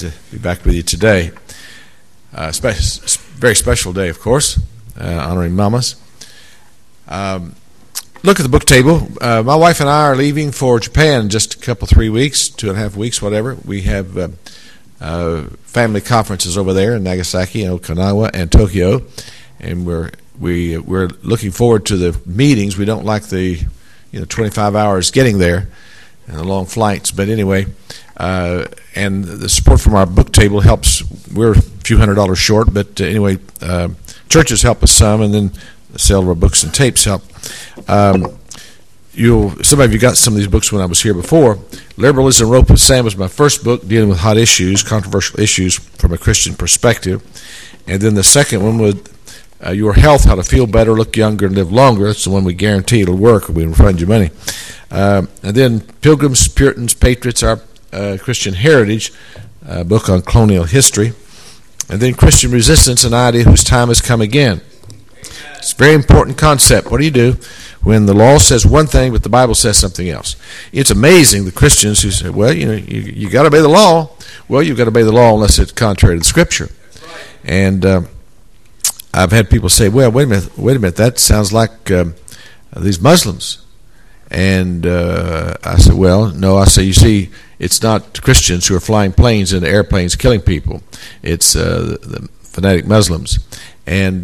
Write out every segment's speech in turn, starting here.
to be back with you today. Very special day, of course, honoring mamas. Look at the book table. My wife and I are leaving for Japan in just a couple, 3 weeks, 2.5 weeks, whatever. We have family conferences over there in Nagasaki and Okinawa and Tokyo, and we're looking forward to the meetings. We don't like the 25 hours getting there and the long flights, but anyway, and the support from our book table helps. We're a few $100s short, but anyway, churches help us some, and then the sale of our books and tapes help. Some of you got some of these books when I was here before. Liberalism, Rope and Sand was my first book, dealing with hot issues, controversial issues from a Christian perspective. And then the second one was Your Health, How to Feel Better, Look Younger, and Live Longer. That's the one we guarantee it'll work, or we can refund you money. And then Pilgrims, Puritans, Patriots, Our Christian Heritage, a book on colonial history. And then Christian Resistance, An Idea Whose Time Has Come Again. It's a very important concept. What do you do when the law says one thing but the Bible says something else? It's amazing the Christians who say, well, you got to obey the law. Well, you've got to obey the law unless it's contrary to the Scripture. And I've had people say, well, wait a minute, that sounds like these Muslims. And I said, well, no, you see, it's not Christians who are flying planes into airplanes killing people. It's the fanatic Muslims. And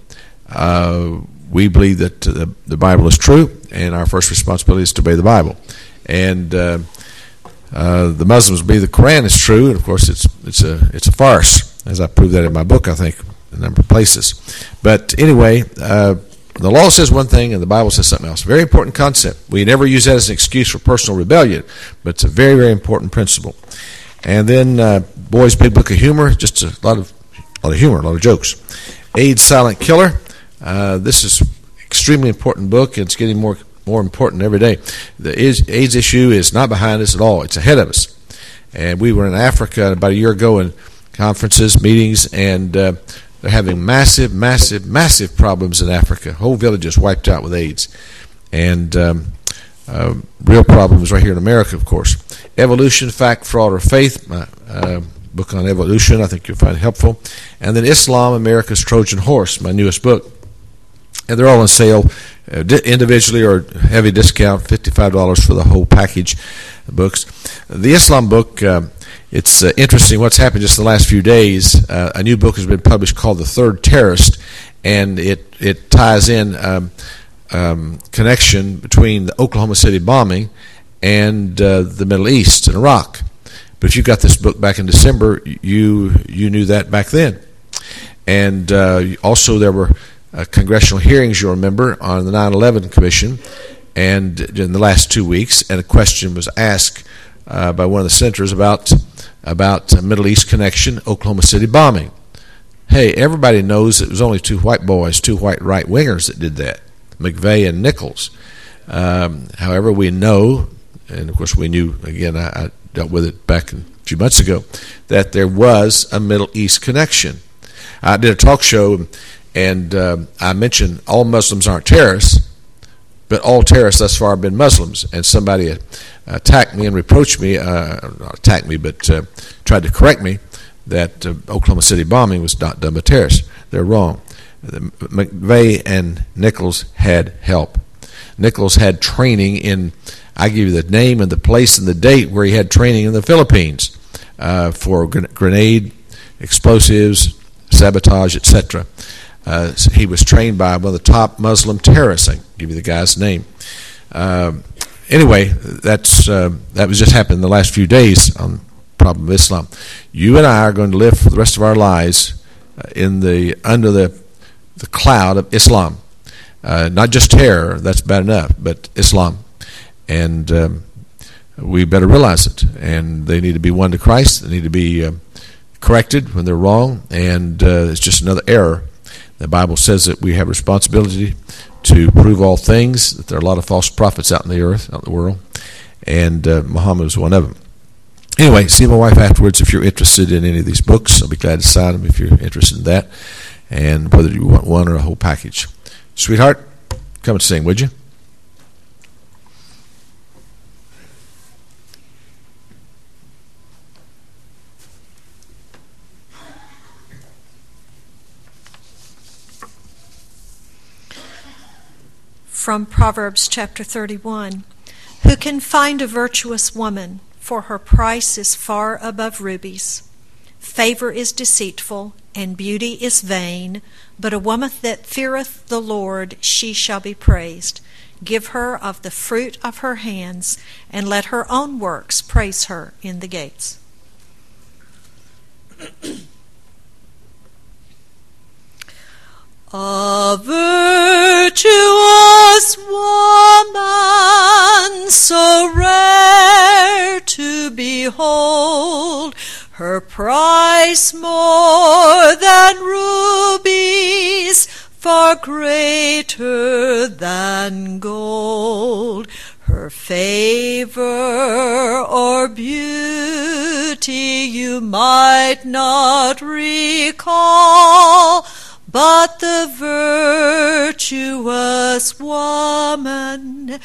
we believe that the Bible is true, and our first responsibility is to obey the Bible. And the Muslims believe the Quran is true, and of course it's a farce, as I proved that in my book, I think, in a number of places. But anyway, the law says one thing and the Bible says something else. Very important concept. We never use that as an excuse for personal rebellion, but it's a very, very important principle. And then Boy's Big Book of Humor, just a lot of humor, a lot of jokes. AIDS Silent Killer. This is an extremely important book, and it's getting more important every day. The AIDS issue is not behind us at all. It's ahead of us. And we were in Africa about a year ago in conferences, meetings, and they're having massive, massive, massive problems in Africa. Whole villages wiped out with AIDS. And real problems right here in America, of course. Evolution, Fact, Fraud, or Faith, my book on evolution, I think you'll find helpful. And then Islam, America's Trojan Horse, my newest book. And they're all on sale individually or heavy discount, $55 for the whole package of books. The Islam book, it's interesting what's happened just the last few days. A new book has been published called The Third Terrorist, and it ties in connection between the Oklahoma City bombing and the Middle East and Iraq. But if you got this book back in December, you knew that back then. And also there were congressional hearings, you'll remember, on the 9/11 Commission, and in the last 2 weeks, and a question was asked by one of the senators about Middle East connection, Oklahoma City bombing. Hey, everybody knows it was only two white boys, two white right-wingers that did that, McVeigh and Nichols. However, we know, and of course we knew, again, I dealt with it back a few months ago, that there was a Middle East connection. I did a talk show, and I mentioned all Muslims aren't terrorists, but all terrorists thus far have been Muslims. And somebody attacked me and reproached me, not attacked me, but tried to correct me that Oklahoma City bombing was not done by terrorists. They're wrong. McVeigh and Nichols had help. Nichols had training in, I give you the name and the place and the date where he had training in the Philippines for grenade, explosives, sabotage, etc. So he was trained by one of the top Muslim terrorists. I can give you the guy's name. Anyway, that was just happened in the last few days on the problem of Islam. You and I are going to live for the rest of our lives under the cloud of Islam. Not just terror, that's bad enough, but Islam. And we better realize it. And they need to be won to Christ. They need to be corrected when they're wrong. And it's just another error. The Bible says that we have responsibility to prove all things, that there are a lot of false prophets out in the earth, out in the world, and Muhammad was one of them. Anyway, see my wife afterwards if you're interested in any of these books. I'll be glad to sign them if you're interested in that, and whether you want one or a whole package. Sweetheart, come and sing, would you? from Proverbs chapter 31. Who can find a virtuous woman? For her price is far above rubies. Favor is deceitful, and beauty is vain, but a woman that feareth the Lord, she shall be praised. Give her of the fruit of her hands, and let her own works praise her in the gates. A virtuous woman, so rare to behold, her price more than rubies, far greater than gold. Her favor or beauty you might not recall, but the virtuous woman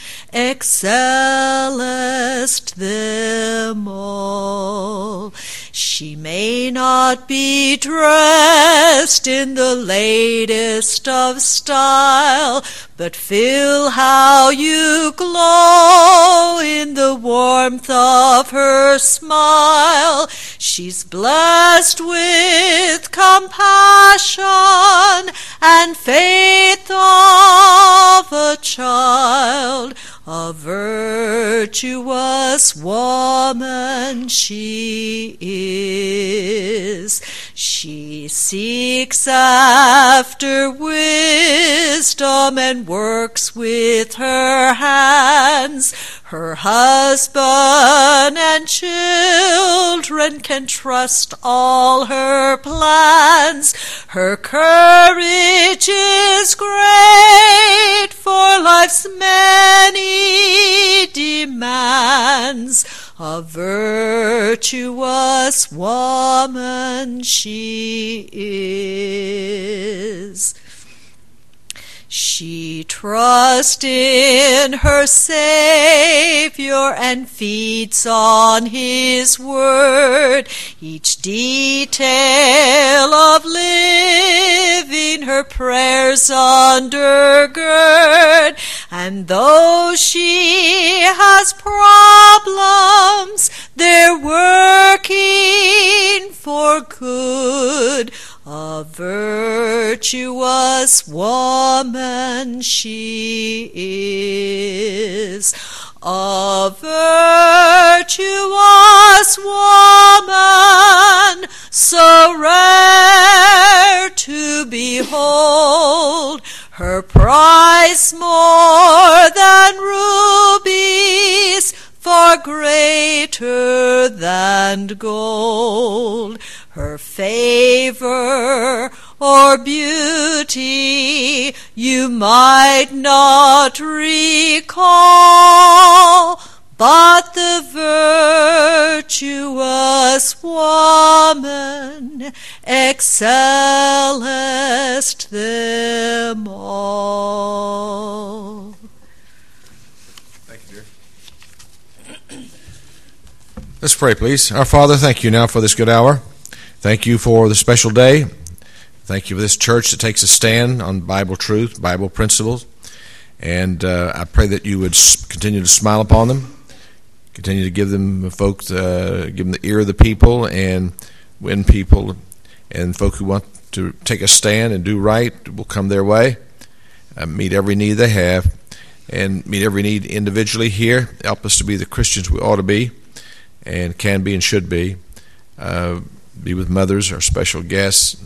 excellest them all. She may not be dressed in the latest of style, but feel how you glow in the warmth of her smile. She's blessed with compassion and faith of a child. A virtuous woman she is. She seeks after wisdom and works with her hands. Her husband and children can trust all her plans. Her courage is great for life's many demands. A virtuous woman she is. She trusts in her Savior and feeds on His word. Each detail of living her prayers undergird. And though she has problems, they're working for good. A virtuous woman she is. A virtuous woman, so rare to behold, her price more than rubies, far greater than gold. Her favor or beauty you might not recall, but the virtuous woman excellest them all. Thank you, dear. Let's pray, please. Our Father, thank you now for this good hour. Thank you for the special day. Thank you for this church that takes a stand on Bible truth, Bible principles. And I pray that you would continue to smile upon them, continue to give them folks, give them the ear of the people and win people. And folk who want to take a stand and do right will come their way, meet every need they have, and meet every need individually here. Help us to be the Christians we ought to be and can be and should be. Be with mothers, our special guests.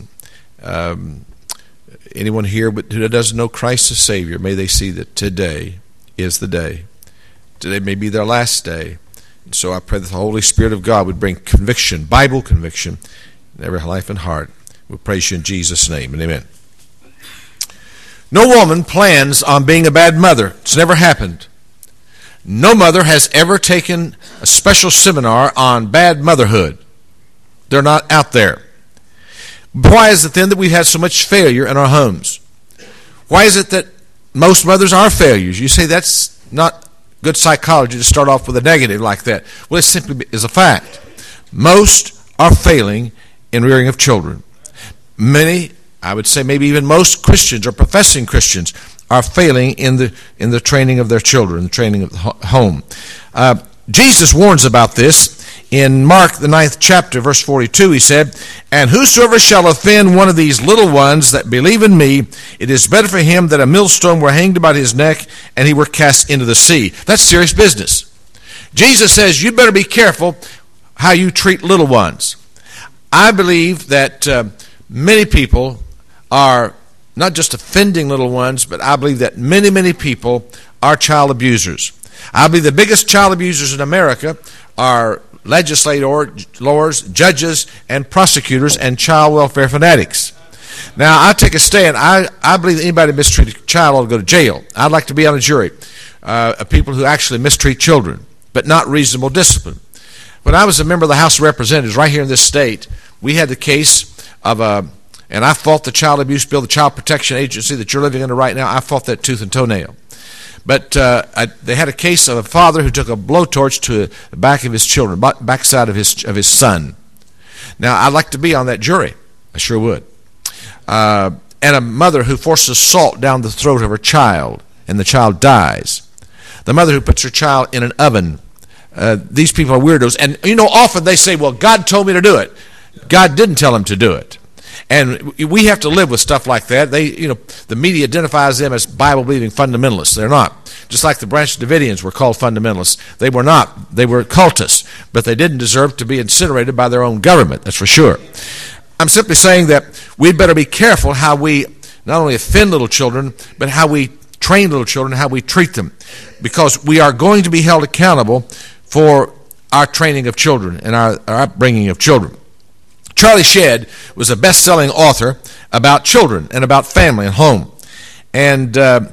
Anyone here who doesn't know Christ as Savior, may they see that today is the day. Today may be their last day. And so I pray that the Holy Spirit of God would bring conviction, Bible conviction, in every life and heart. We praise you in Jesus' name, and amen. No woman plans on being a bad mother. It's never happened. No mother has ever taken a special seminar on bad motherhood. They're not out there. Why is it then that we've had so much failure in our homes? Why is it that most mothers are failures? You say that's not good psychology to start off with a negative like that. Well, it simply is a fact. Most are failing in rearing of children. Many, I would say maybe even most Christians or professing Christians are failing in the training of their children, the training of the home. Jesus warns about this. In Mark, the 9th chapter, verse 42, he said, "And whosoever shall offend one of these little ones that believe in me, it is better for him that a millstone were hanged about his neck and he were cast into the sea." That's serious business. Jesus says you better be careful how you treat little ones. I believe that many people are not just offending little ones, but I believe that many, many people are child abusers. I believe the biggest child abusers in America are legislators, judges, and prosecutors, and child welfare fanatics. Now, I take a stand. I believe that anybody mistreat a child ought to go to jail. I'd like to be on a jury of people who actually mistreat children, but not reasonable discipline. When I was a member of the House of Representatives right here in this state, we had the case of and I fought the child abuse bill, the Child Protection Agency that you're living under right now. I fought that tooth and toenail. But they had a case of a father who took a blowtorch to the back of his children, backside of his son. Now, I'd like to be on that jury. I sure would. And a mother who forces salt down the throat of her child, and the child dies. The mother who puts her child in an oven. These people are weirdos. And, often they say, well, God told me to do it. God didn't tell him to do it. And we have to live with stuff like that. The media identifies them as Bible-believing fundamentalists. They're not. Just like the Branch Davidians were called fundamentalists. They were not. They were cultists. But they didn't deserve to be incinerated by their own government, that's for sure. I'm simply saying that we'd better be careful how we not only offend little children, but how we train little children, how we treat them. Because we are going to be held accountable for our training of children and our upbringing of children. Charlie Shedd was a best-selling author about children and about family and home. And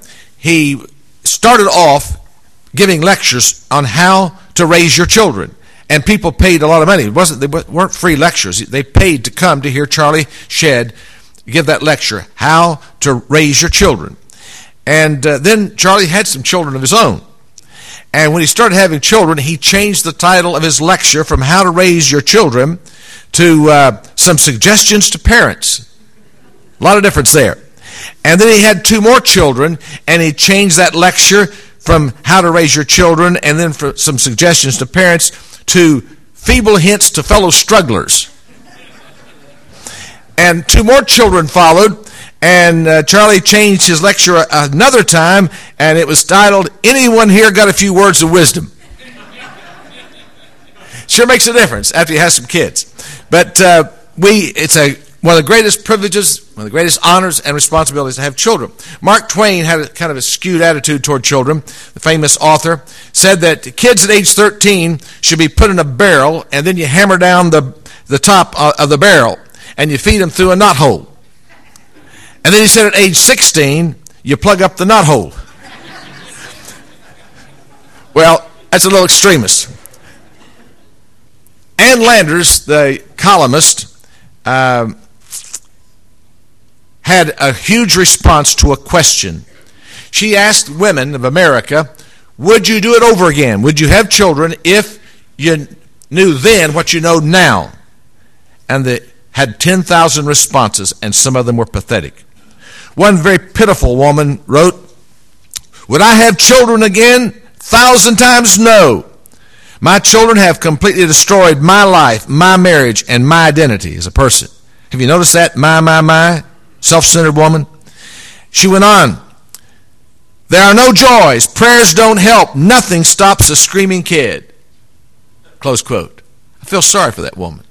he started off giving lectures on how to raise your children. And people paid a lot of money. They weren't free lectures. They paid to come to hear Charlie Shedd give that lecture, How to Raise Your Children. And then Charlie had some children of his own. And when he started having children, he changed the title of his lecture from How to Raise Your Children to some suggestions to parents. A lot of difference there. And then he had 2 more children, and he changed that lecture from How to Raise Your Children and then for some suggestions to parents to Feeble Hints to Fellow Strugglers. And 2 more children followed, and Charlie changed his lecture another time, and it was titled, Anyone Here Got a Few Words of Wisdom? Sure makes a difference after you have some kids. But it's one of the greatest privileges, one of the greatest honors and responsibilities to have children. Mark Twain had a kind of a skewed attitude toward children. The famous author said that kids at age 13 should be put in a barrel, and then you hammer down the top of the barrel, and you feed them through a knot hole. And then he said at age 16, you plug up the knot hole. Well, that's a little extremist. Ann Landers, the columnist, had a huge response to a question. She asked women of America, would you do it over again? Would you have children if you knew then what you know now? And they had 10,000 responses, and some of them were pathetic. One very pitiful woman wrote, would I have children again? 1,000 times no. My children have completely destroyed my life, my marriage, and my identity as a person. Have you noticed that? My, self-centered woman. She went on. There are no joys. Prayers don't help. Nothing stops a screaming kid. Close quote. I feel sorry for that woman.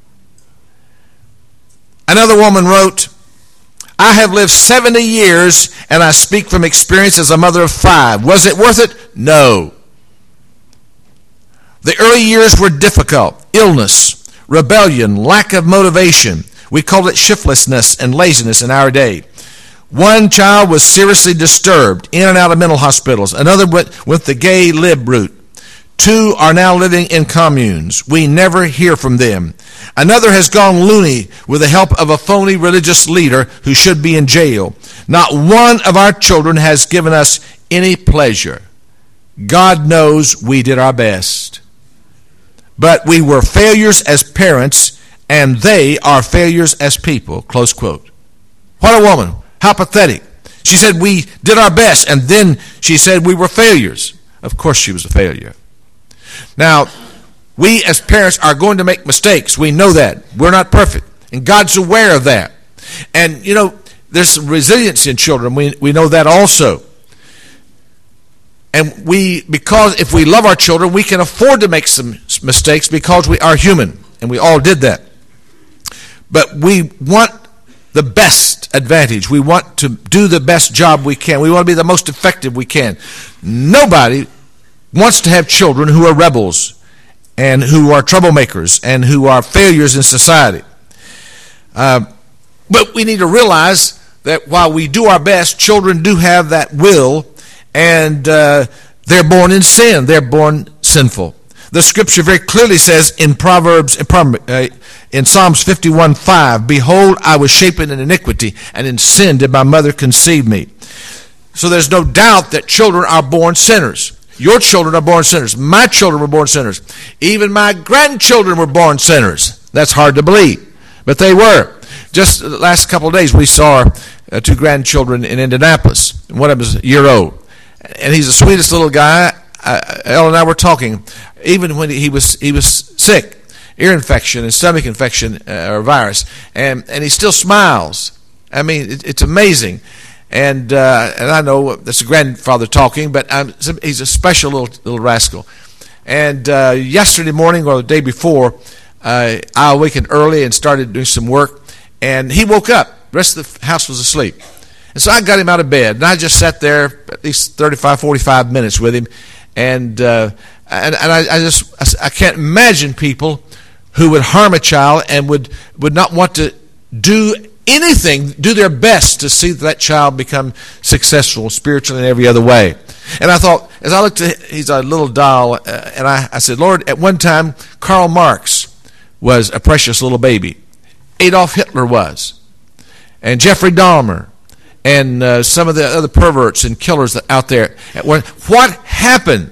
Another woman wrote, I have lived 70 years, and I speak from experience as a mother of 5. Was it worth it? No. The early years were difficult. Illness, rebellion, lack of motivation. We call it shiftlessness and laziness in our day. One child was seriously disturbed, in and out of mental hospitals. Another went the gay lib route. 2 are now living in communes. We never hear from them. Another has gone loony with the help of a phony religious leader who should be in jail. Not one of our children has given us any pleasure. God knows we did our best. But we were failures as parents, and they are failures as people. Close quote. What a woman. How pathetic. She said we did our best, and then she said we were failures. Of course she was a failure. Now, we as parents are going to make mistakes. We know that. We're not perfect, and God's aware of that. And, there's resilience in children. We know that also. And because if we love our children, we can afford to make some mistakes because we are human, and we all did that. But we want the best advantage. We want to do the best job we can. We want to be the most effective we can. Nobody wants to have children who are rebels and who are troublemakers and who are failures in society. But we need to realize that while we do our best, children do have that will, and they're born in sin. They're born sinful. The scripture very clearly says in Psalms 51:5, "Behold, I was shapen in iniquity, and in sin did my mother conceive me." So there's no doubt that children are born sinners. Your children are born sinners. My children were born sinners. Even my grandchildren were born sinners. That's hard to believe, but they were. Just the last couple of days, we saw 2 grandchildren in Indianapolis. One of them is a year old, and he's the sweetest little guy. Elle and I were talking. Even when he was sick, ear infection and stomach infection or virus, and he still smiles. I mean, it's amazing. And I know that's a grandfather talking, but he's a special little rascal. And yesterday morning or the day before, I awakened early and started doing some work, and he woke up. The rest of the house was asleep. And so I got him out of bed, and I just sat there at least 35, 45 minutes with him, and I can't imagine people who would harm a child and would not want to do anything, do their best to see that child become successful spiritually in every other way. And I thought, as I looked at, he's a little doll, and I said, Lord, at one time, Karl Marx was a precious little baby. Adolf Hitler was. And Jeffrey Dahmer. And some of the other perverts and killers out there. What happened?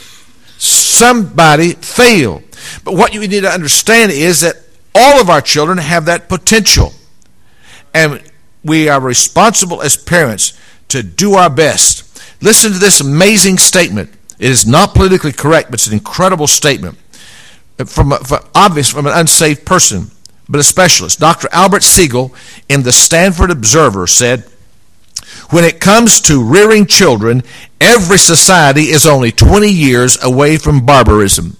Somebody failed. But what you need to understand is that all of our children have that potential. And we are responsible as parents to do our best. Listen to this amazing statement. It is not politically correct, but it's an incredible statement. From an unsaved person, but a specialist. Dr. Albert Siegel in the Stanford Observer said, "When it comes to rearing children, every society is only 20 years away from barbarism.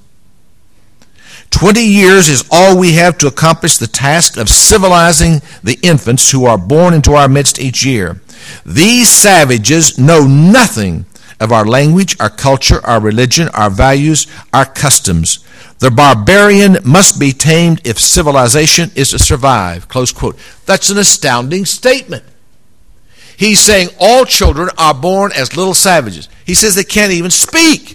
20 years is all we have to accomplish the task of civilizing the infants who are born into our midst each year. These savages know nothing of our language, our culture, our religion, our values, our customs. The barbarian must be tamed if civilization is to survive." Close quote. That's an astounding statement. He's saying all children are born as little savages. He says they can't even speak.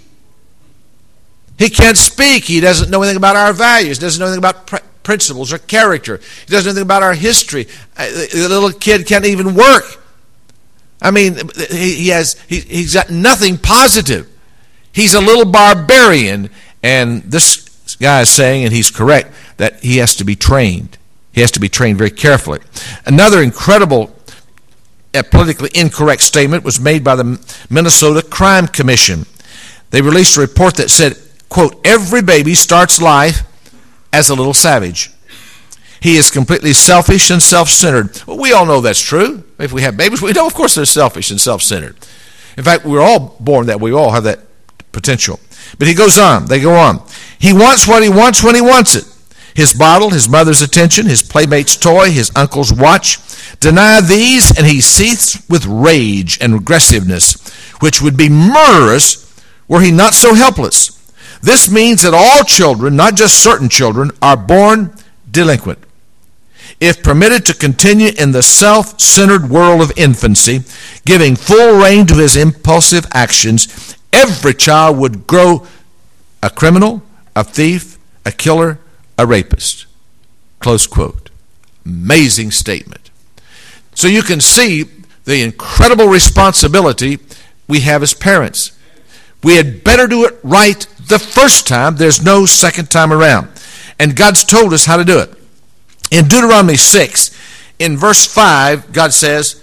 He can't speak. He doesn't know anything about our values. He doesn't know anything about principles or character. He doesn't know anything about our history. The little kid can't even work. I mean, he's got nothing positive. He's a little barbarian. And this guy is saying, and he's correct, that he has to be trained. He has to be trained very carefully. Another incredible politically incorrect statement was made by the Minnesota Crime Commission. They released a report that said, quote, "Every baby starts life as a little savage. He is completely selfish and self-centered." Well, we all know that's true. If we have babies, we know, of course, they're selfish and self-centered. In fact, we're all born that way. We all have that potential. But they go on. "He wants what he wants when he wants it. His bottle, his mother's attention, his playmate's toy, his uncle's watch. Deny these, and he seethes with rage and aggressiveness, which would be murderous were he not so helpless. This means that all children, not just certain children, are born delinquent. If permitted to continue in the self-centered world of infancy, giving full rein to his impulsive actions, every child would grow a criminal, a thief, a killer, a rapist." Close quote. Amazing statement. So you can see the incredible responsibility we have as parents. We had better do it right the first time. There's no second time around. And God's told us how to do it. In Deuteronomy 6, in verse 5, God says,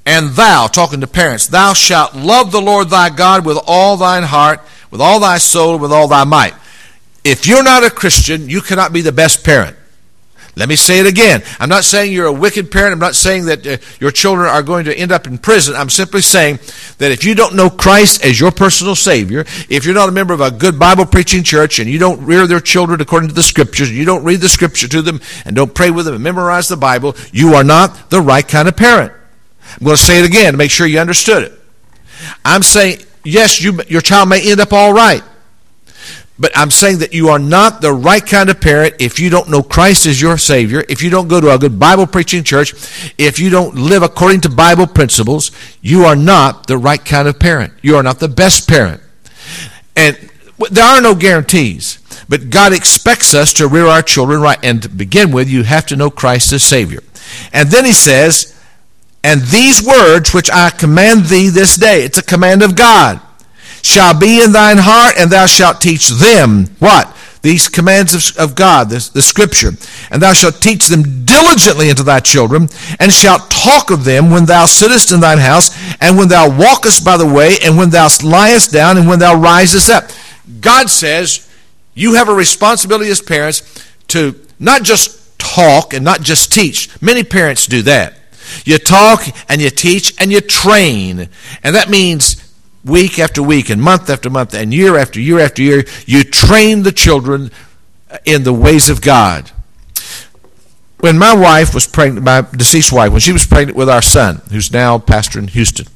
And thou, talking to parents, thou shalt love the Lord thy God with all thine heart, with all thy soul, with all thy might. If you're not a Christian, you cannot be the best parent. Let me say it again. I'm not saying you're a wicked parent. I'm not saying that your children are going to end up in prison. I'm simply saying that if you don't know Christ as your personal Savior, if you're not a member of a good Bible preaching church, and you don't rear their children according to the Scriptures, and you don't read the Scripture to them, and don't pray with them and memorize the Bible, you are not the right kind of parent. I'm going to say it again to make sure you understood it. I'm saying, yes, your child may end up all right. But I'm saying that you are not the right kind of parent if you don't know Christ as your Savior, if you don't go to a good Bible preaching church, if you don't live according to Bible principles. You are not the right kind of parent. You are not the best parent. And there are no guarantees, but God expects us to rear our children right. And to begin with, you have to know Christ as Savior. And then he says, and these words which I command thee this day, it's a command of God, shall be in thine heart, and thou shalt teach them, what? These commands of God, the Scripture. And thou shalt teach them diligently unto thy children, and shalt talk of them when thou sittest in thine house, and when thou walkest by the way, and when thou liest down, and when thou risest up. God says you have a responsibility as parents to not just talk and not just teach. Many parents do that. You talk and you teach and you train. And that means week after week and month after month and year after year after year, you train the children in the ways of God. When my wife was pregnant, my deceased wife, when she was pregnant with our son, who's now pastor in Houston,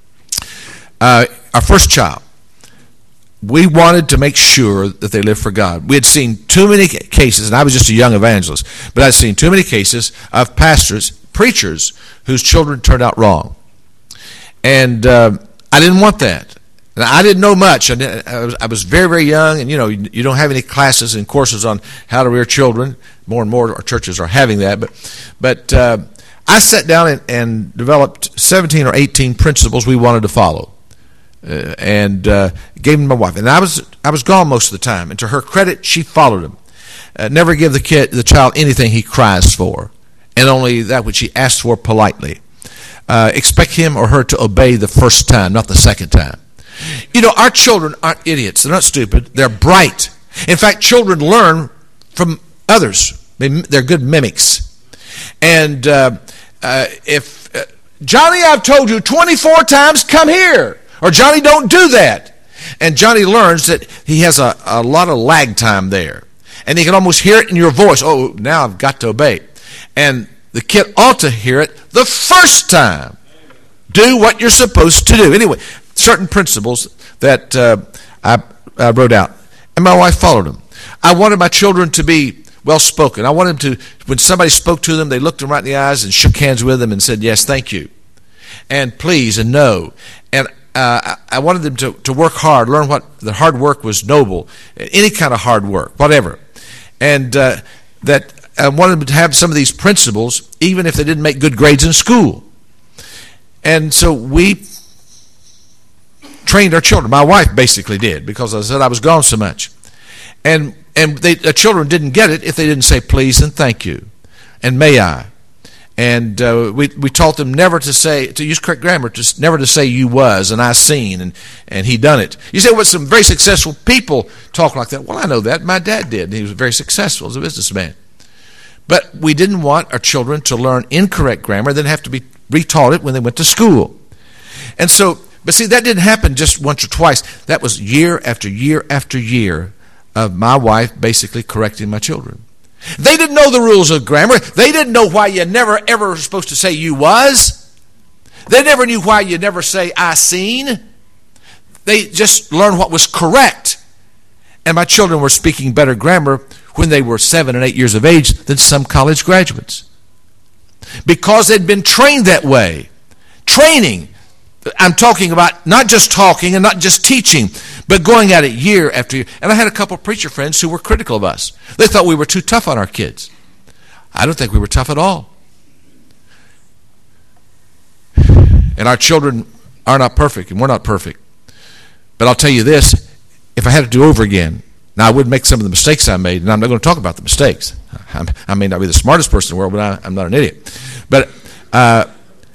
our first child, we wanted to make sure that they lived for God. We had seen too many cases, and I was just a young evangelist, but I'd seen too many cases of pastors, preachers, whose children turned out wrong. And I didn't want that. And I didn't know much. I was very, very young, and you don't have any classes and courses on how to rear children. More and more our churches are having that. But I sat down and developed 17 or 18 principles we wanted to follow, and gave them to my wife. And I was gone most of the time. And to her credit, she followed them. Never give the child anything he cries for, and only that which he asks for politely. Expect him or her to obey the first time, not the second time. Our children aren't idiots. They're not stupid. They're bright. In fact, children learn from others. They're good mimics. And if Johnny, I've told you 24 times, come here. Or Johnny, don't do that. And Johnny learns that he has a lot of lag time there. And he can almost hear it in your voice. Oh, now I've got to obey. And the kid ought to hear it the first time. Do what you're supposed to do. Anyway, certain principles that I wrote out. And my wife followed them. I wanted my children to be well-spoken. I wanted them to, when somebody spoke to them, they looked them right in the eyes and shook hands with them and said, yes, thank you. And please and no. And I wanted them to work hard, learn what the hard work was noble, any kind of hard work, whatever. And that I wanted them to have some of these principles, even if they didn't make good grades in school. And so we trained our children. My wife basically did, because I said I was gone so much. And the children didn't get it if they didn't say please and thank you and may I. And we taught them never to use correct grammar, never to say you was and I seen and he done it. You say, well, some very successful people talk like that. Well, I know that. My dad did. And he was very successful as a businessman. But we didn't want our children to learn incorrect grammar, then have to be retaught it when they went to school. And so, but see, that didn't happen just once or twice. That was year after year after year of my wife basically correcting my children. They didn't know the rules of grammar. They didn't know why you never ever were supposed to say you was. They never knew why you never say I seen. They just learned what was correct. And my children were speaking better grammar when they were 7 and 8 years of age than some college graduates, because they'd been trained that way. Training, I'm talking about not just talking and not just teaching, but going at it year after year. And I had a couple of preacher friends who were critical of us. They thought we were too tough on our kids. I don't think we were tough at all. And our children are not perfect, and we're not perfect. But I'll tell you this, if I had to do over again, now I would make some of the mistakes I made, and I'm not going to talk about the mistakes. I may not be the smartest person in the world, but I'm not an idiot. But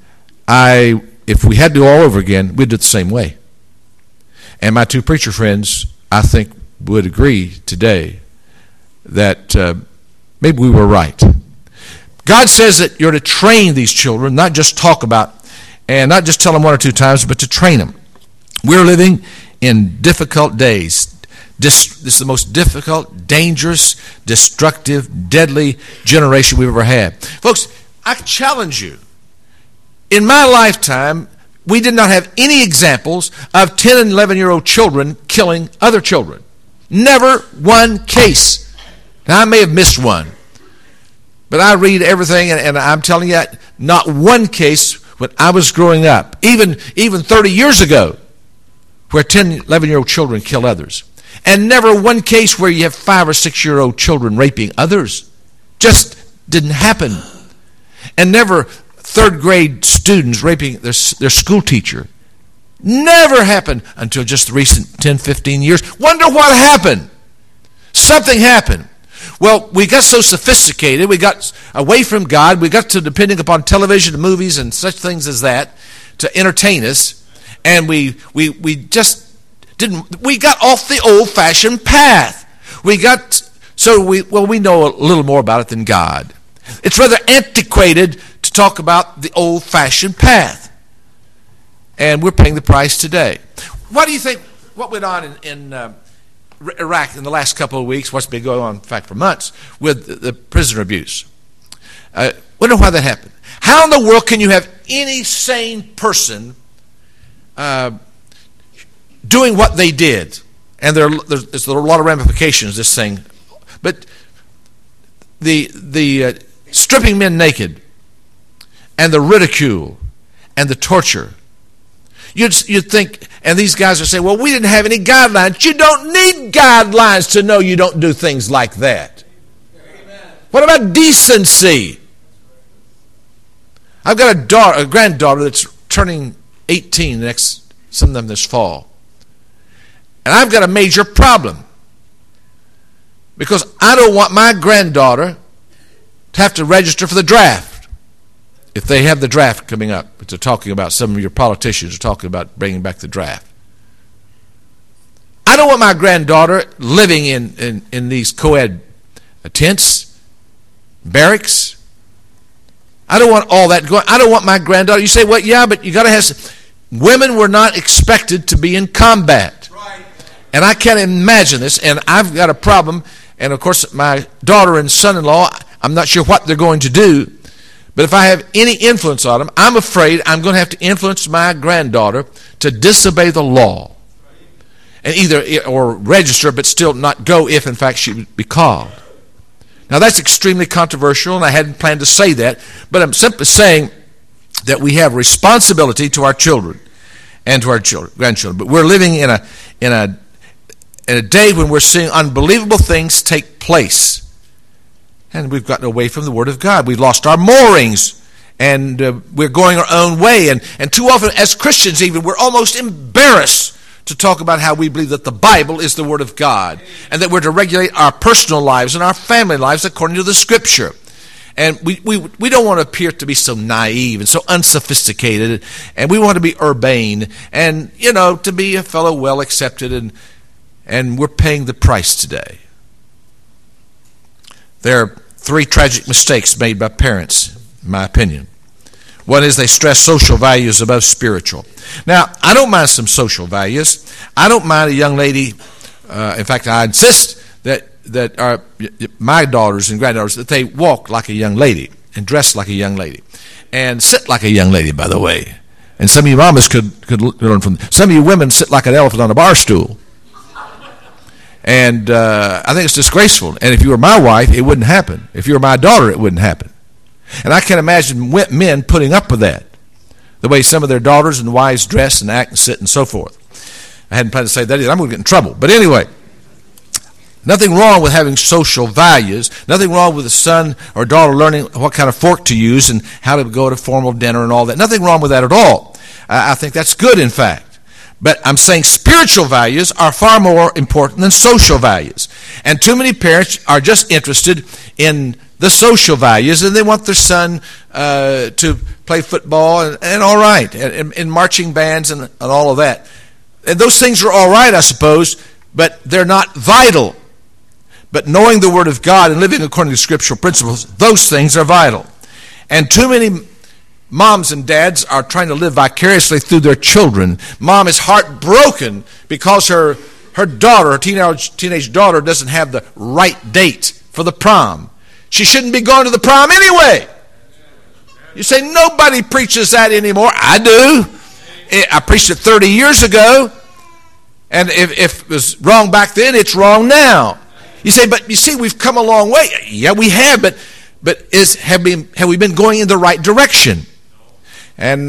if we had to do it all over again, we'd do it the same way. And my two preacher friends, I think, would agree today that maybe we were right. God says that you're to train these children, not just talk about, and not just tell them one or two times, but to train them. We're living in difficult days. This is the most difficult, dangerous, destructive, deadly generation we've ever had. Folks, I challenge you. In my lifetime, we did not have any examples of 10 and 11-year-old children killing other children. Never one case. Now, I may have missed one, but I read everything, and I'm telling you, not one case when I was growing up, even 30 years ago, where 10, 11-year-old children kill others. And never one case where you have 5 or 6-year-old children raping others. Just didn't happen. And never third-grade students raping their school teacher. Never happened until just the recent 10, 15 years. Wonder what happened. Something happened. Well, we got so sophisticated, we got away from God, we got to depending upon television and movies and such things as that to entertain us, and we just didn't, we got off the old-fashioned path. We know a little more about it than God. It's rather antiquated to talk about the old-fashioned path. And we're paying the price today. What do you think, what went on in Iraq in the last couple of weeks, what's been going on, in fact, for months, with the prisoner abuse? Wonder why that happened. How in the world can you have any sane person doing what they did? And there's a lot of ramifications, this thing. But the stripping men naked, and the ridicule, and the torture. You'd think, and these guys are saying, well, we didn't have any guidelines. You don't need guidelines to know you don't do things like that. Amen. What about decency? I've got a granddaughter that's turning 18 sometime this fall. And I've got a major problem. Because I don't want my granddaughter to have to register for the draft. If they have the draft coming up, they're talking about, some of your politicians are talking about bringing back the draft. I don't want my granddaughter living in these co-ed tents, barracks. I don't want all that going. I don't want my granddaughter. You say, well, yeah, but you got to have. Women were not expected to be in combat. Right. And I can't imagine this, and I've got a problem. And of course, my daughter and son-in-law, I'm not sure what they're going to do. But if I have any influence on them, I'm afraid I'm going to have to influence my granddaughter to disobey the law. And or register, but still not go if, in fact, she would be called. Now, that's extremely controversial, and I hadn't planned to say that. But I'm simply saying that we have responsibility to our children and to our grandchildren. But we're living in a day when we're seeing unbelievable things take place. And we've gotten away from the Word of God. We've lost our moorings, and we're going our own way. And too often, as Christians even, we're almost embarrassed to talk about how we believe that the Bible is the Word of God, and that we're to regulate our personal lives and our family lives according to the Scripture. And we don't want to appear to be so naive and so unsophisticated, and we want to be urbane and, to be a fellow well accepted, and we're paying the price today. There are 3 tragic mistakes made by parents, in my opinion. One is they stress social values above spiritual. Now, I don't mind some social values. I don't mind a young lady. In fact, I insist that my daughters and granddaughters, that they walk like a young lady and dress like a young lady and sit like a young lady, by the way. And some of you mamas could learn from them. Some of you women sit like an elephant on a bar stool. And I think it's disgraceful. And if you were my wife, it wouldn't happen. If you were my daughter, it wouldn't happen. And I can't imagine men putting up with that, the way some of their daughters and wives dress and act and sit and so forth. I hadn't planned to say that either. I'm going to get in trouble. But anyway, nothing wrong with having social values. Nothing wrong with a son or daughter learning what kind of fork to use and how to go to formal dinner and all that. Nothing wrong with that at all. I think that's good, in fact. But I'm saying spiritual values are far more important than social values. And too many parents are just interested in the social values, and they want their son to play football and all right, and marching bands and all of that. And those things are all right, I suppose, but they're not vital. But knowing the Word of God and living according to scriptural principles, those things are vital. And too many moms and dads are trying to live vicariously through their children. Mom is heartbroken because her daughter, her teenage daughter, doesn't have the right date for the prom. She shouldn't be going to the prom anyway. You say, nobody preaches that anymore. I do. I preached it 30 years ago. And if it was wrong back then, it's wrong now. You say, but you see, we've come a long way. Yeah, we have, but have we been going in the right direction? And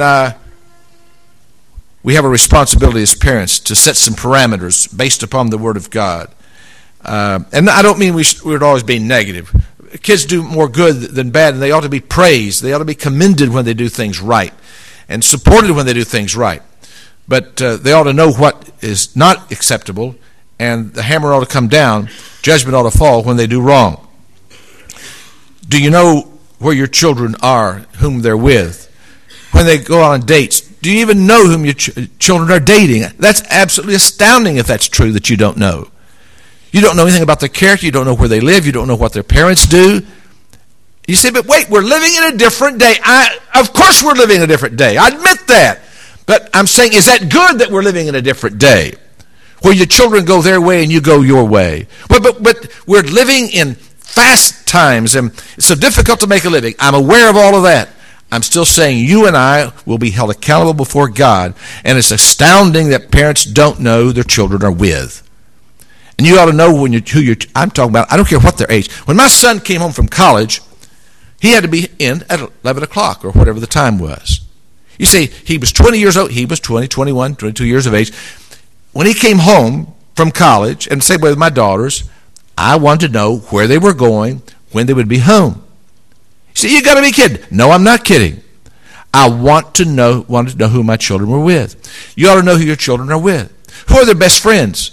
we have a responsibility as parents to set some parameters based upon the Word of God. And I don't mean we're always being negative. Kids do more good than bad, and they ought to be praised. They ought to be commended when they do things right and supported when they do things right. But they ought to know what is not acceptable, and the hammer ought to come down. Judgment ought to fall when they do wrong. Do you know where your children are, whom they're with? When they go on dates, do you even know whom your children are dating? That's absolutely astounding if that's true that you don't know. You don't know anything about their character. You don't know where they live. You don't know what their parents do. You say, but wait, we're living in a different day. Of course we're living in a different day. I admit that. But I'm saying, is that good that we're living in a different day? Where your children go their way and you go your way. But we're living in fast times, and it's so difficult to make a living. I'm aware of all of that. I'm still saying you and I will be held accountable before God, and it's astounding that parents don't know who their children are with. And you ought to know I'm talking about. I don't care what their age. When my son came home from college, he had to be in at 11 o'clock or whatever the time was. You say he was 20 years old. He was 20, 21, 22 years of age. When he came home from college, and same way with my daughters, I wanted to know where they were going, when they would be home. You say, you got to be kidding. No, I'm not kidding. I wanted to know who my children were with. You ought to know who your children are with. Who are their best friends?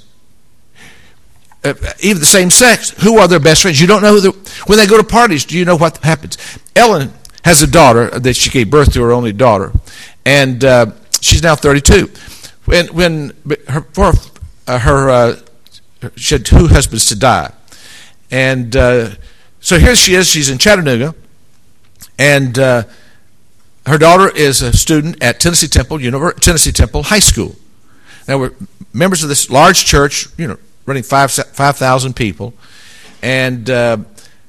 Even the same sex. Who are their best friends? You don't know when they go to parties, do you know what happens? Ellen has a daughter that she gave birth to, her only daughter, and she's now 32. She had two husbands to die, and so here she is. She's in Chattanooga, and her daughter is a student at Tennessee Temple High School. Now we're members of this large church, running 5,000 people, and at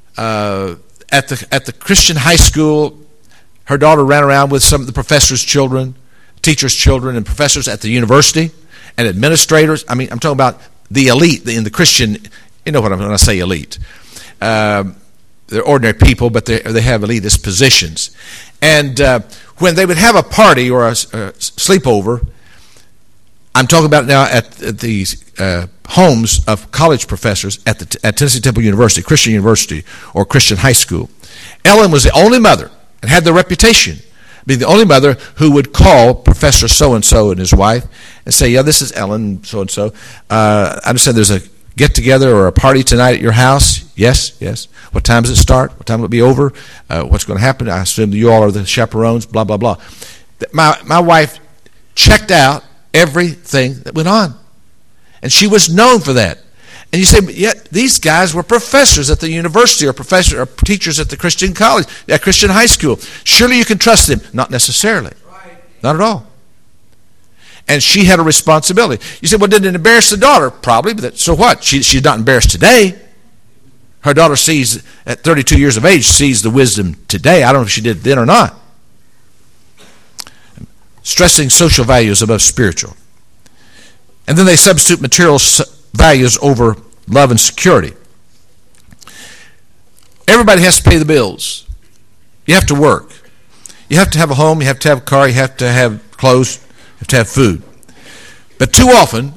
the Christian high school, her daughter ran around with some of the professors' children, teachers' children, and professors at the university, and administrators. I mean, I'm talking about the elite in the Christian. You know what I'm going to say, elite. They're ordinary people, but they have elitist positions. And when they would have a party or a sleepover, I'm talking about now at these homes of college professors at Tennessee Temple University, Christian University, or Christian High School. Ellen was the only mother and had the reputation of being the only mother who would call Professor so-and-so and his wife and say, yeah, this is Ellen so-and-so. I understand there's a get-together or a party tonight at your house. Yes. What time does it start? What time will it be over? What's going to happen? I assume that you all are the chaperones, blah, blah, blah. My wife checked out everything that went on. And she was known for that. And you say, but yet these guys were professors at the university or teachers at the Christian college, at Christian high school. Surely you can trust them. Not necessarily. Not at all. And she had a responsibility. You say, well, did it embarrass the daughter? Probably, but so what? She's not embarrassed today. Her daughter sees, at 32 years of age, sees the wisdom today. I don't know if she did then or not. Stressing social values above spiritual. And then they substitute material values over love and security. Everybody has to pay the bills. You have to work. You have to have a home. You have to have a car. You have to have clothes. You have to have food. But too often,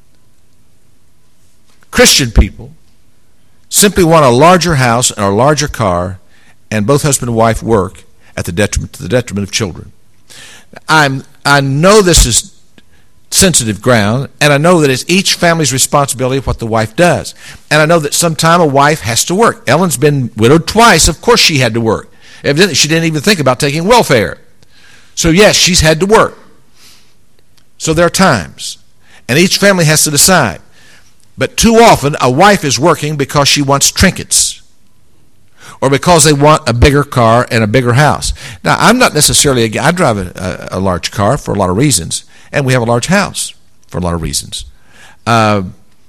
Christian people simply want a larger house and a larger car, and both husband and wife work to the detriment of children. I know this is sensitive ground, and I know that it's each family's responsibility what the wife does. And I know that sometime a wife has to work. Ellen's been widowed twice. Of course she had to work. Evidently, she didn't even think about taking welfare. So yes, she's had to work. So there are times. And each family has to decide. But too often, a wife is working because she wants trinkets, or because they want a bigger car and a bigger house. Now, I'm not necessarily, I drive a large car for a lot of reasons, and we have a large house for a lot of reasons. But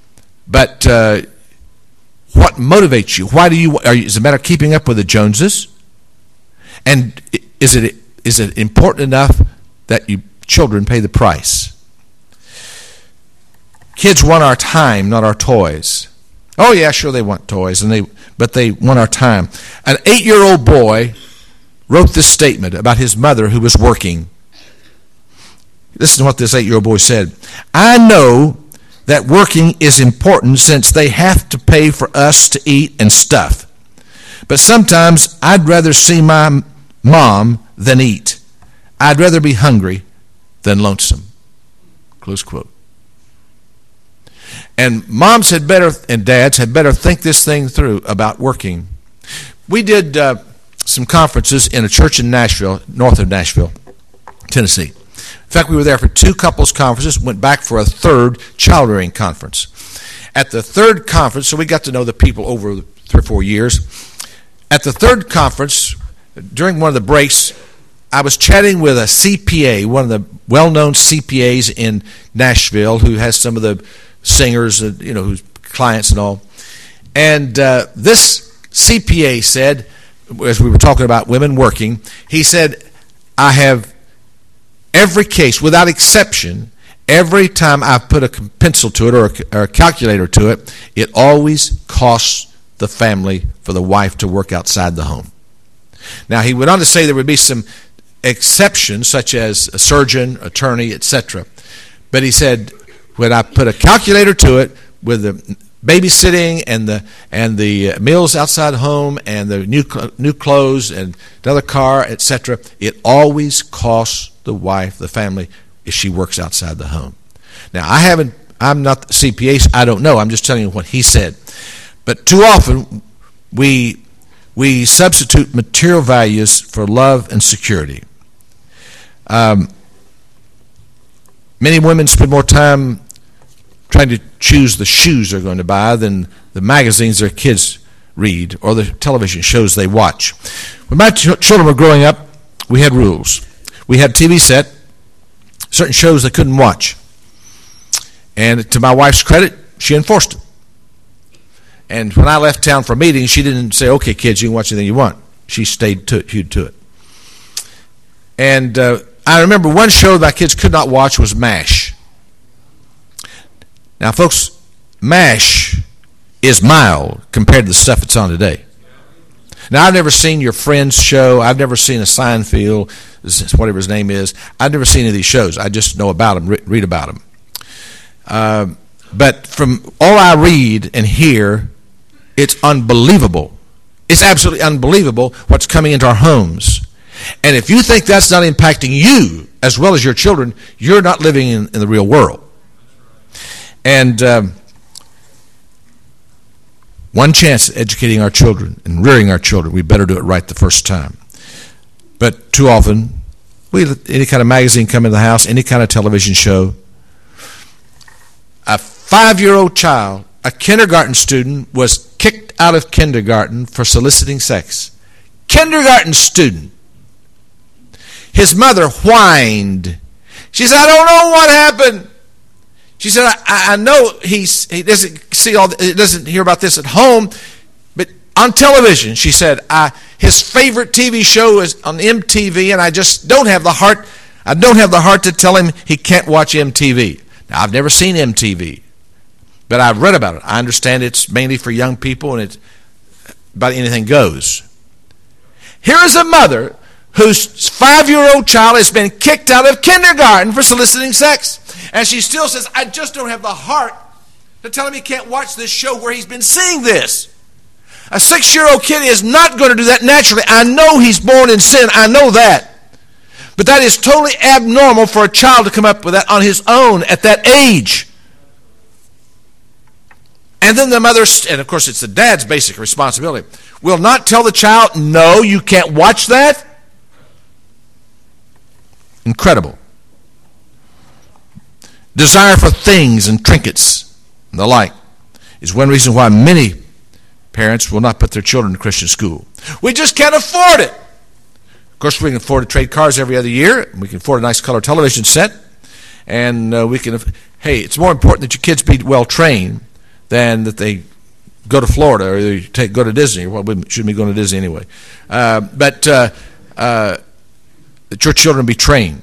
what motivates you? Why do you? Is it a matter of keeping up with the Joneses? And is it important enough that you children pay the price? Kids want our time, not our toys. Oh yeah, sure they want toys, but they want our time. An 8-year-old boy wrote this statement about his mother who was working. Listen to what this 8-year-old boy said. I know that working is important since they have to pay for us to eat and stuff. But sometimes I'd rather see my mom than eat. I'd rather be hungry than lonesome. Close quote. And moms had better, and dads had better think this thing through about working. We did some conferences in a church in Nashville, north of Nashville, Tennessee. In fact, we were there for 2 couples conferences, went back for a 3rd child rearing conference. At the 3rd conference, so we got to know the people over 3 or 4 years. At the 3rd conference, during one of the breaks, I was chatting with a CPA, one of the well-known CPAs in Nashville, who has some of the singers, who's clients and all. And this CPA said, as we were talking about women working, he said, I have every case, without exception, every time I put a pencil to it or a calculator to it, it always costs the family for the wife to work outside the home. Now, he went on to say there would be some exceptions, such as a surgeon, attorney, etc. But he said, when I put a calculator to it with the babysitting and the meals outside home and the new clothes and another car, etc., it always costs the wife, the family, if she works outside the home. Now, I'm not the CPA, so I don't know. I'm just telling you what he said. But too often we substitute material values for love and security. Many women spend more time trying to choose the shoes they're going to buy than the magazines their kids read or the television shows they watch. When my children were growing up, we had rules. We had TV set, certain shows they couldn't watch. And to my wife's credit, she enforced them. And when I left town for a meeting, she didn't say, okay, kids, you can watch anything you want. She stayed to it. And I remember one show that my kids could not watch was MASH. Now, folks, MASH is mild compared to the stuff that's on today. Now, I've never seen your Friends show. I've never seen a Seinfeld, whatever his name is. I've never seen any of these shows. I just know about them, read about them. But from all I read and hear, it's unbelievable. It's absolutely unbelievable what's coming into our homes. And if you think that's not impacting you as well as your children, you're not living in the real world. And one chance at educating our children and rearing our children, we better do it right the first time. But too often, we let any kind of magazine come in the house, any kind of television show. A 5-year-old child, a kindergarten student, was kicked out of kindergarten for soliciting sex. Kindergarten student. His mother whined. She said, I don't know what happened. She said, I know he doesn't see he doesn't hear about this at home, but on television, she said, his favorite TV show is on MTV, and I just don't have the heart. I don't have the heart to tell him he can't watch MTV. Now, I've never seen MTV, but I've read about it. I understand it's mainly for young people, and it's about anything goes. Here is a mother whose 5-year-old child has been kicked out of kindergarten for soliciting sex. And she still says, I just don't have the heart to tell him he can't watch this show where he's been seeing this. A 6-year-old kid is not going to do that naturally. I know he's born in sin. I know that. But that is totally abnormal for a child to come up with that on his own at that age. And then the mother, and of course it's the dad's basic responsibility, will not tell the child, no, you can't watch that. Incredible. Desire for things and trinkets and the like is one reason why many parents will not put their children in Christian school. We just can't afford it. Of course, we can afford to trade cars every other year. We can afford a nice color television set. And hey, it's more important that your kids be well trained than that they go to Florida or they go to Disney. Well, we shouldn't be going to Disney anyway. But that your children be trained.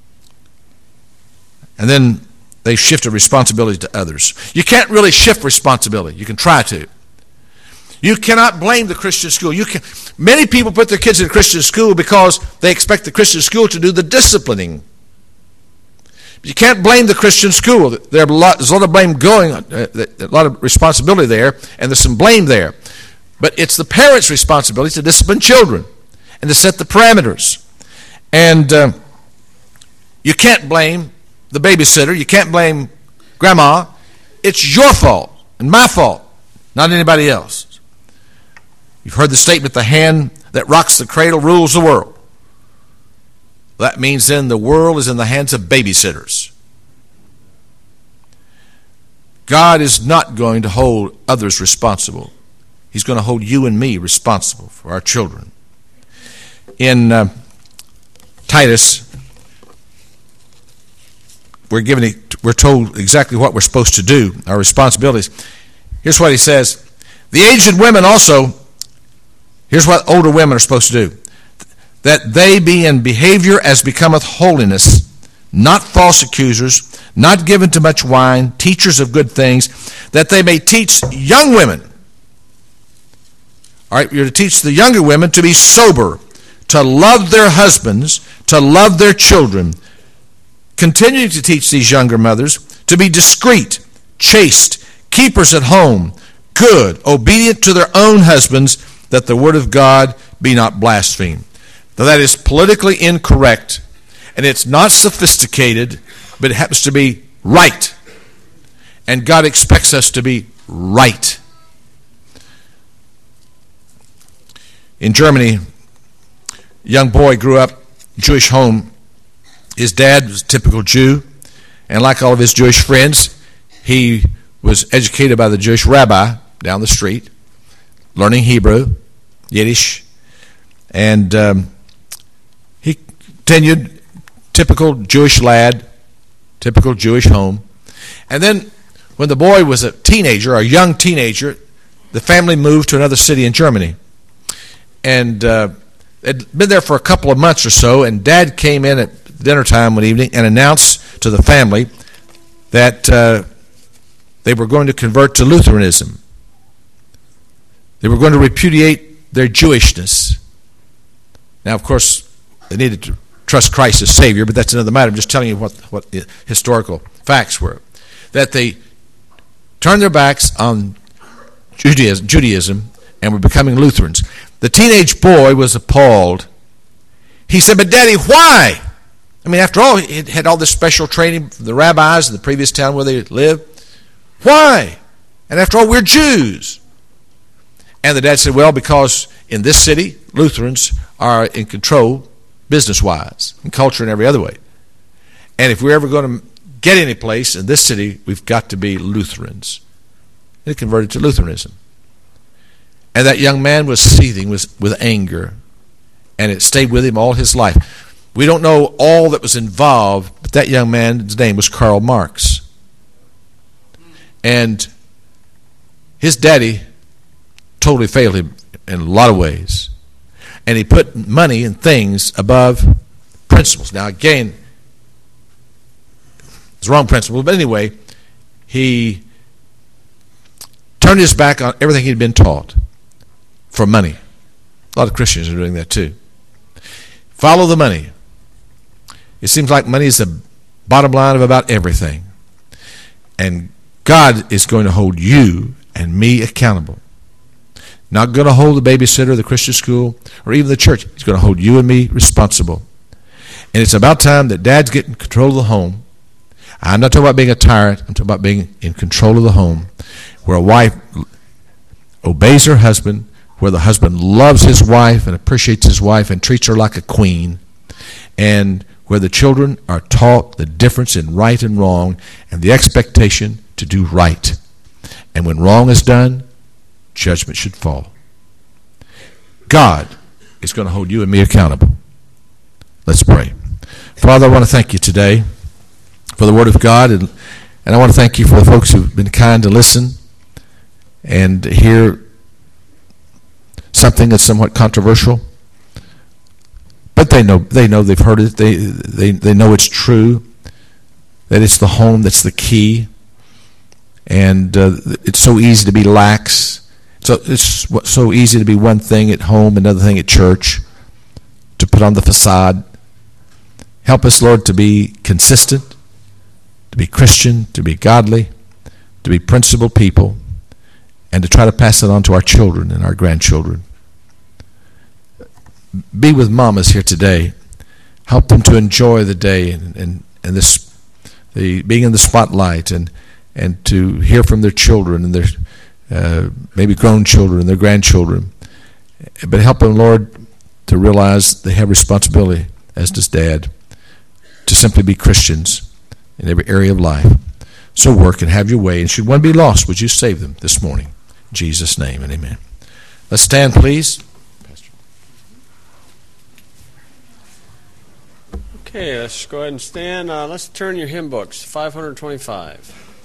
And then they shift the responsibility to others. You can't really shift responsibility. You can try to. You cannot blame the Christian school. Many people put their kids in Christian school because they expect the Christian school to do the disciplining. You can't blame the Christian school. There's a lot of blame going, a lot of responsibility there, and there's some blame there. But it's the parents' responsibility to discipline children and to set the parameters. And you can't blame the babysitter. You can't blame grandma. It's your fault and my fault, not anybody else. You've heard the statement, the hand that rocks the cradle rules the world. That means then the world is in the hands of babysitters. God is not going to hold others responsible. He's going to hold you and me responsible for our children. In Titus, we're told exactly what we're supposed to do, our responsibilities. Here's what he says. The aged women also, here's what older women are supposed to do. That they be in behavior as becometh holiness, not false accusers, not given to much wine, teachers of good things, that they may teach young women. All right, you're to teach the younger women to be sober, to love their husbands, to love their children. Continue to teach these younger mothers to be discreet, chaste, keepers at home, good, obedient to their own husbands, that the word of God be not blasphemed. Now that is politically incorrect, and it's not sophisticated, but it happens to be right. And God expects us to be right. In Germany, a young boy grew up, Jewish home. His dad was a typical Jew, and like all of his Jewish friends, he was educated by the Jewish rabbi down the street, learning Hebrew, Yiddish, and he continued, typical Jewish lad, typical Jewish home. And then when the boy was a teenager, a young teenager, the family moved to another city in Germany. And they'd been there for a couple of months or so, and Dad came in at dinner time one evening and announced to the family that they were going to convert to Lutheranism. They were going to repudiate their Jewishness. Now, of course, they needed to trust Christ as Savior, but that's another matter. I'm just telling you what historical facts were. That they turned their backs on Judaism and were becoming Lutherans. The teenage boy was appalled. He said, "But Daddy, why? I mean, after all, he had all this special training from the rabbis in the previous town where they lived. Why? And after all, we're Jews." And the dad said, "Well, because in this city, Lutherans are in control business-wise, in culture and every other way. And if we're ever going to get any place in this city, we've got to be Lutherans." And he converted to Lutheranism. And that young man was seething with anger, and it stayed with him all his life. We don't know all that was involved, but that young man's name was Karl Marx. And his daddy totally failed him in a lot of ways. And he put money and things above principles. Now, again, it's the wrong principle, but anyway, he turned his back on everything he'd been taught for money. A lot of Christians are doing that too. Follow the money. It seems like money is the bottom line of about everything. And God is going to hold you and me accountable. Not going to hold the babysitter, the Christian school, or even the church. He's going to hold you and me responsible. And it's about time that dads get in control of the home. I'm not talking about being a tyrant. I'm talking about being in control of the home, where a wife obeys her husband, where the husband loves his wife and appreciates his wife and treats her like a queen, and where the children are taught the difference in right and wrong and the expectation to do right. And when wrong is done, judgment should fall. God is going to hold you and me accountable. Let's pray. Father, I want to thank you today for the Word of God, and I want to thank you for the folks who've been kind to listen and hear something that's somewhat controversial. But they know they've heard it. They know it's true, that it's the home that's the key, and it's so easy to be lax. So it's so easy to be one thing at home, another thing at church, to put on the facade. Help us, Lord, to be consistent, to be Christian, to be godly, to be principled people, and to try to pass it on to our children and our grandchildren. Be with mamas here today. Help them to enjoy the day and being in the spotlight, and to hear from their children and their maybe grown children and their grandchildren. But help them, Lord, to realize they have responsibility, as does Dad, to simply be Christians in every area of life. So work and have your way. And should one be lost, would you save them this morning? In Jesus' name and amen. Let's stand, please. Okay, let's go ahead and stand. Let's turn your hymn books, 525.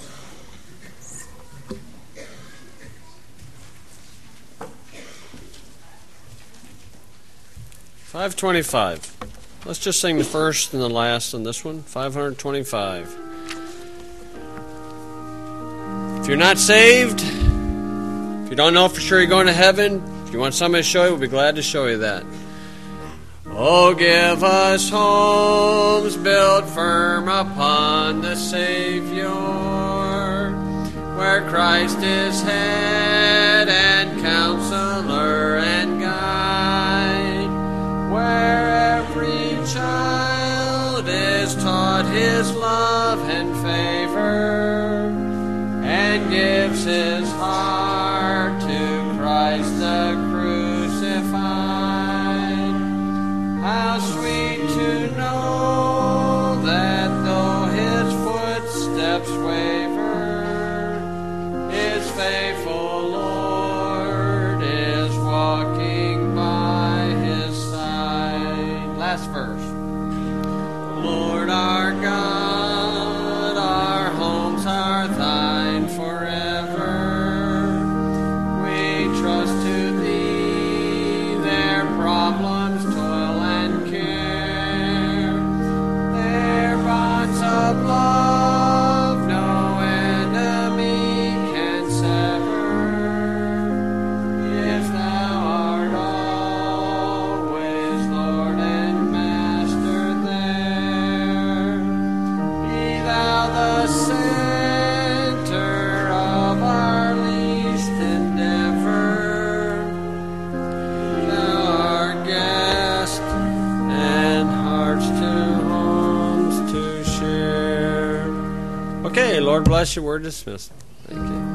525. Let's just sing the first and the last on this one, 525. If you're not saved, if you don't know for sure you're going to heaven, if you want somebody to show you, we'll be glad to show you that. Oh, give us homes built firm upon the Savior, where Christ is head and counselor and guide, where every child is taught His love and favor, and gives his heart to Christ the crucified. How sweet to know that though his footsteps waver, his faithful Lord is walking by his side. Last verse. Lord our God, our homes are thine forever. We trust to thee their problems, toil and care, their bonds of love no enemy can sever. If thou art always Lord and Master there, be thou the center of our least endeavor, thou our guest and hearts to homes to share. Okay, Lord bless you. We're dismissed. Thank you.